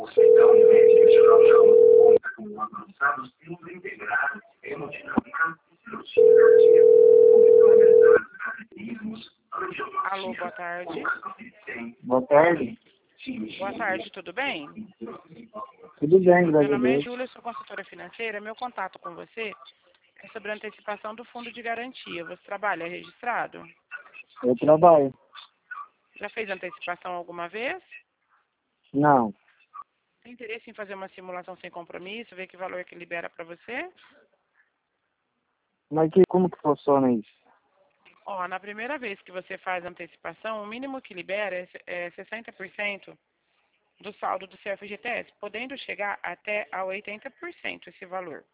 Hospital Médico Geral com avançados tempos integrados, hemodinâmica e cirurgia cardíaca. Alô, boa tarde. Boa tarde. Boa tarde, tudo bem? Tudo bem, Meu graças a nome é Deus. Júlia, sou consultora financeira. Meu contato com você é sobre a antecipação do fundo de garantia. Você trabalha registrado? Eu trabalho. Já fez antecipação alguma vez? Não. Tem interesse em fazer uma simulação sem compromisso, ver que valor que libera para você? Mas como que funciona isso? Ó, na primeira vez que você faz antecipação, o mínimo que libera é 60% do saldo do seu FGTS, podendo chegar até a 80% esse valor.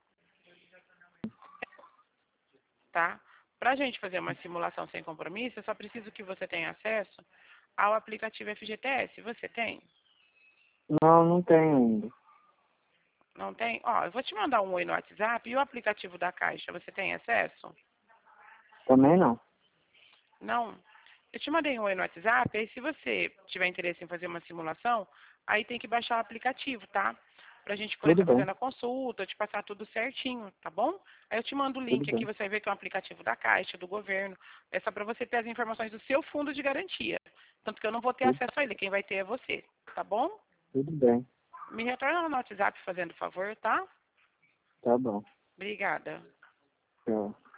Tá? Para a gente fazer uma simulação sem compromisso, eu só preciso que você tenha acesso ao aplicativo FGTS. Você tem? Não, não tenho ainda. Não tem? Ó, eu vou te mandar um oi no WhatsApp e o aplicativo da Caixa, você tem acesso? Também não. Não? Eu te mandei um oi no WhatsApp, aí se você tiver interesse em fazer uma simulação, aí tem que baixar o aplicativo, tá? Pra gente poder Tudo estar bem. fazendo a consulta, te passar tudo certinho, tá bom? Aí eu te mando o Tudo link aqui, bem. você vai ver que é um aplicativo da Caixa, do governo. É só pra você ter as informações do seu fundo de garantia. Tanto que eu não vou ter Tudo, acesso a ele, quem vai ter é você, tá bom? tudo bem. Me retorna no WhatsApp fazendo favor, tá? Tá bom. Obrigada. Tchau.